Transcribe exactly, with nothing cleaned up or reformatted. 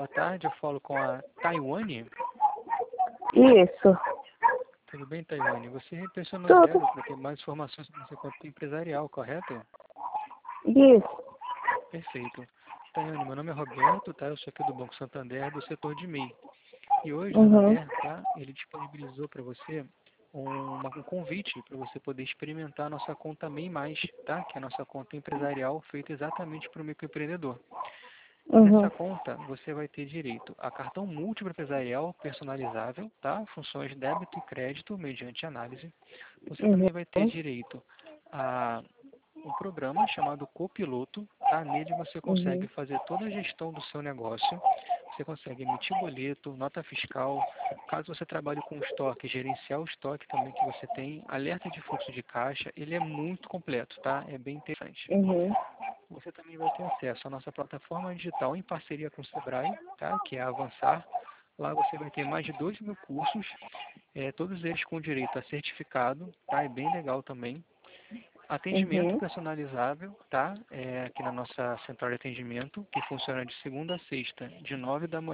boa tarde. Eu falo com a Taiwane. Isso. Tudo bem, Taiwane? Você repressionou Tudo. zero para ter mais informações sobre sua conta empresarial, correto? Isso. Perfeito. Taiwane, meu nome é Roberto, tá? Eu sou aqui do Banco Santander, do setor de M E I. E hoje o Uhum. Santander, tá? Ele disponibilizou para você um, uma- um convite para você poder experimentar a nossa conta M E I mais, tá? Que é a nossa conta empresarial feita exatamente para o microempreendedor. Nessa Uhum. conta, você vai ter direito a cartão múltiplo empresarial personalizável, tá? Funções débito e crédito mediante análise. Você Uhum. também vai ter direito a um programa chamado Copiloto, tá? Nele você consegue Uhum. fazer toda a gestão do seu negócio. Você consegue emitir boleto, nota fiscal. Caso você trabalhe com estoque, gerenciar o estoque também que você tem, alerta de fluxo de caixa. Ele é muito completo, tá? É bem interessante. Uhum. Você também vai ter acesso à nossa plataforma digital em parceria com o Sebrae, tá? Que é a Avançar. Lá você vai ter mais de dois mil cursos, é, todos eles com direito a certificado, tá? É bem legal também. Atendimento Uhum. personalizável, tá? É, aqui na nossa central de atendimento, que funciona de segunda a sexta, de nove da manhã